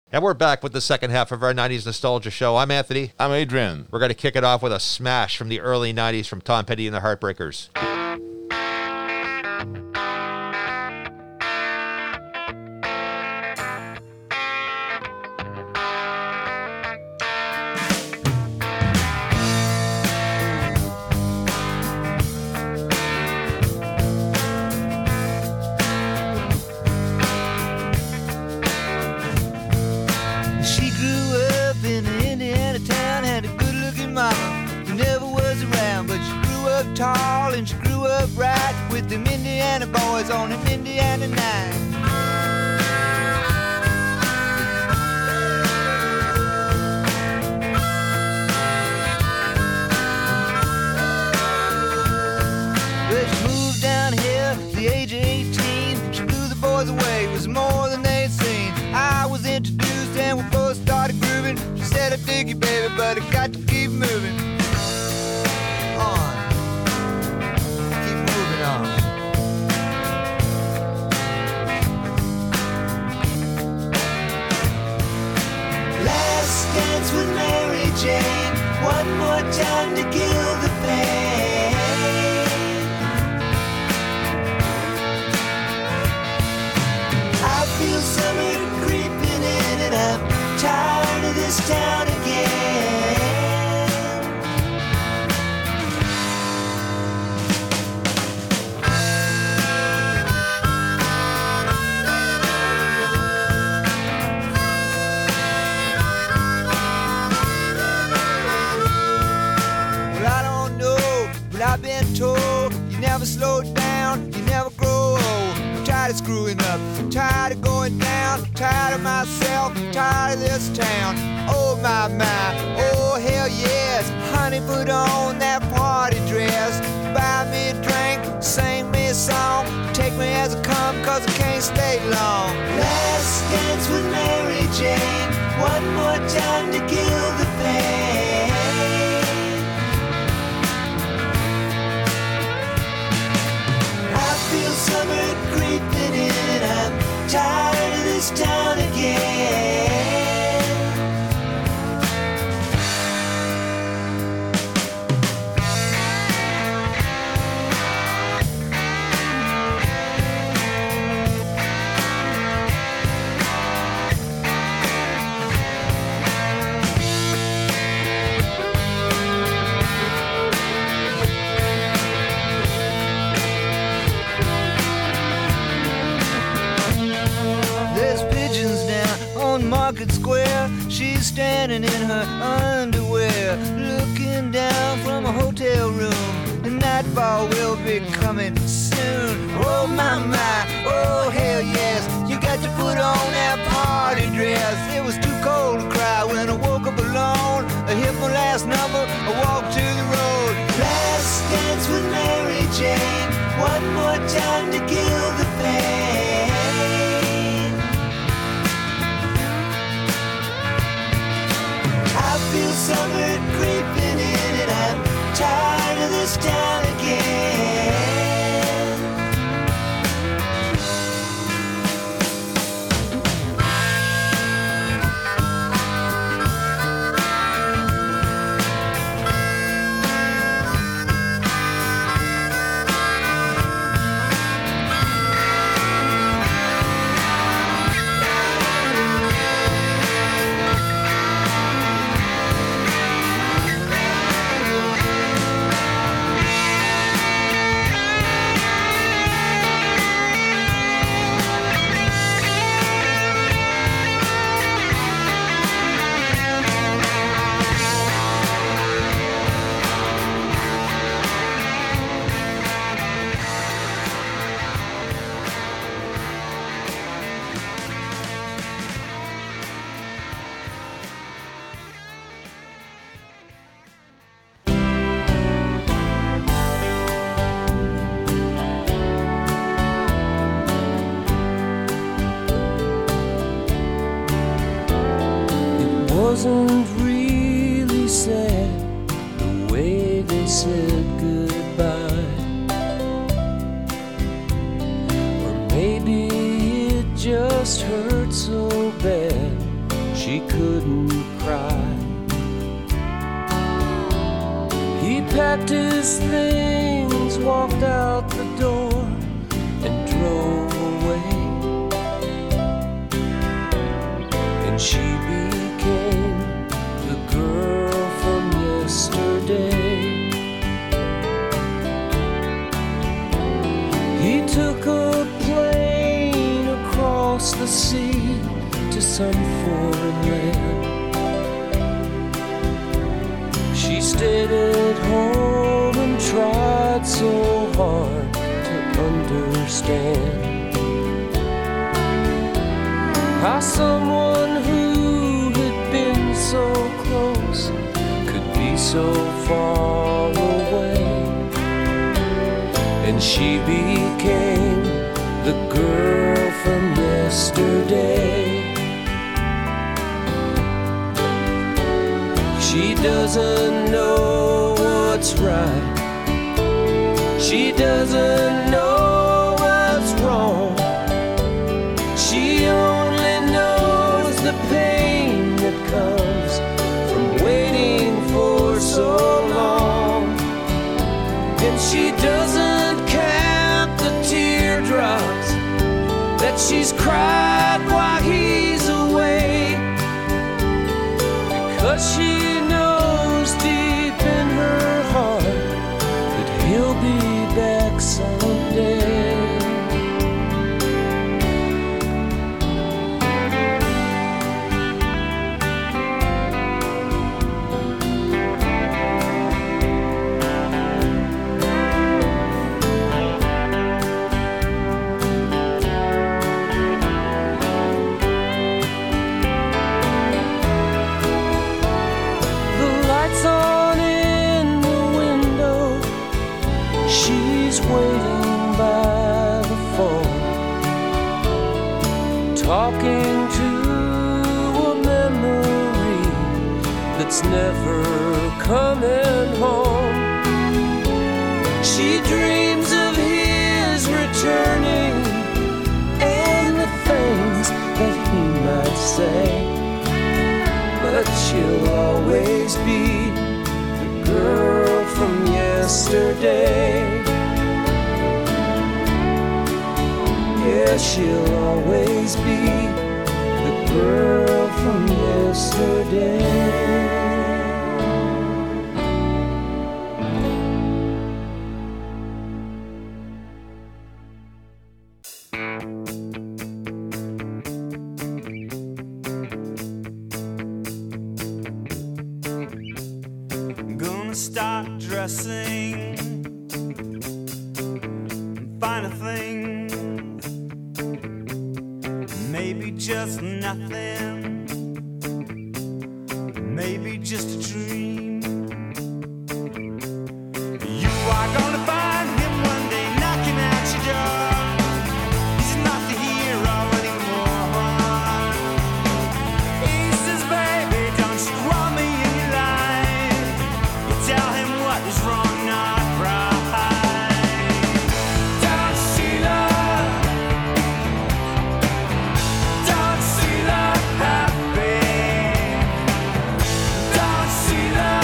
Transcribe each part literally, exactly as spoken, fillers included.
And we're back with the second half of our nineties Nostalgia Show. I'm Anthony. I'm Adrian. We're going to kick it off with a smash from the early nineties from Tom Petty and the Heartbreakers. Tall and she grew up right with them Indiana boys on an Indiana night. But she moved down here at the age of eighteen. She blew the boys away, it was more than they'd seen. I was introduced and we both started grooving. She said, I dig you, baby, but I got to keep moving on. Last dance with Mary Jane, one more time to kill the pain. I feel summer creeping in and I'm tired of this town again. I've been told you never slow down, you never grow old. I'm tired of screwing up, I'm tired of going down, I'm tired of myself, I'm tired of this town. Oh my my, oh hell yes, honey put on that party dress. Buy me a drink, sing me a song, take me as I come cause I can't stay long. Last dance with Mary Jane, one more time to kill the pain. Feel summer creeping in, I'm tired of this town again. Market Square, she's standing in her underwear, looking down from a hotel room. The nightfall will be coming soon. Oh my my, oh hell yes, you got to put on that party dress. It was too cold to cry when I woke up alone. I hit my last number, I walked to the road. Last dance with Mary Jane, one more time to kill the pain. I feel summer creeping in and I'm tired of this town again. Wasn't really sad the way they said goodbye, or maybe it just hurt so bad she couldn't cry. He packed his things, walked out the door, and drove away. And she became the girl from yesterday. He took a plane across the sea to some foreign land. She stayed at home and tried so hard to understand how someone who had been so close could be so far away. And she became the girl from yesterday. She doesn't know what's right. She doesn't know what's wrong. She only knows the pain that comes from waiting for so long. And she doesn't count the teardrops that she's cried while he's away, because she knows deep in her heart that he'll be back someday. Talking to a memory that's never coming home. She dreams of his returning and the things that he might say, but she'll always be the girl from yesterday. Yeah, she'll always be the girl from yesterday. Gonna start dressing, find a thing. Maybe just nothing, maybe just a dream. You are gonna find him one day knocking at your door. He's not the hero anymore. He says, baby, don't you want me in your life? You tell him what is wrong, not right. See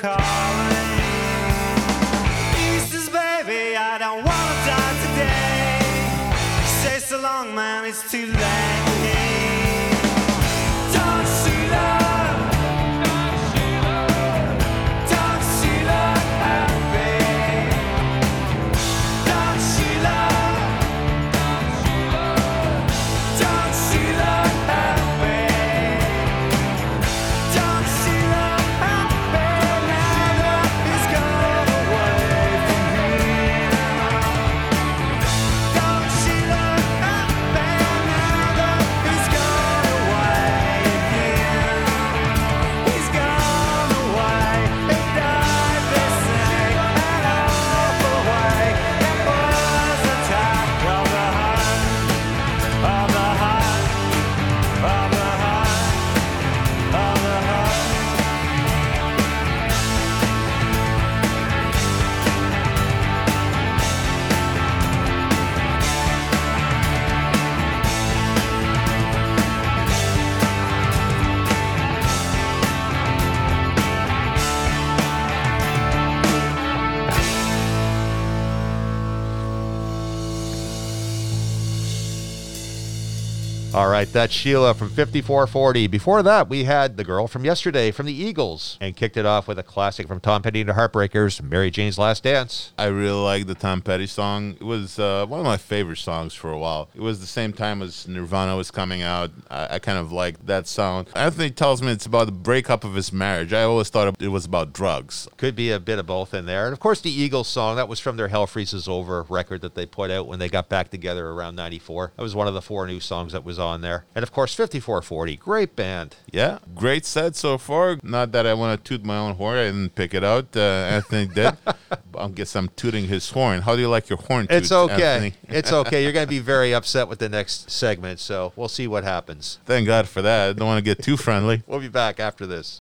calling. Easter's baby, I don't wanna die today. Say so long, man, it's too late. Don't see love, don't see love happy. Don't see love, don't see love happy. Don't see love happy now that he's gone away from here. Don't see love happy now that he's gone away again. He's gone away. He died, they say, an awful way. It was attack of the heart, of the heart, of the heart, of the heart. All right, that's Sheila from fifty-four forty. Before that, we had the girl from yesterday from the Eagles and kicked it off with a classic from Tom Petty and the Heartbreakers, Mary Jane's Last Dance. I really like the Tom Petty song. It was uh, one of my favorite songs for a while. It was the same time as Nirvana was coming out. I, I kind of liked that song. Anthony tells me it's about the breakup of his marriage. I always thought it was about drugs. Could be a bit of both in there. And of course, the Eagles song, that was from their Hell Freezes Over record that they put out when they got back together around ninety-four. That was one of the four new songs that was on there. And of course, fifty-four forty, great band. Yeah, great set so far. Not that I want to toot my own horn. I didn't pick it out. Uh, Anthony did. I guess I'm tooting his horn. How do you like your horn toot, It's okay. Anthony? It's okay. You're going to be very upset with the next segment, so we'll see what happens. Thank God for that. I don't want to get too friendly. We'll be back after this.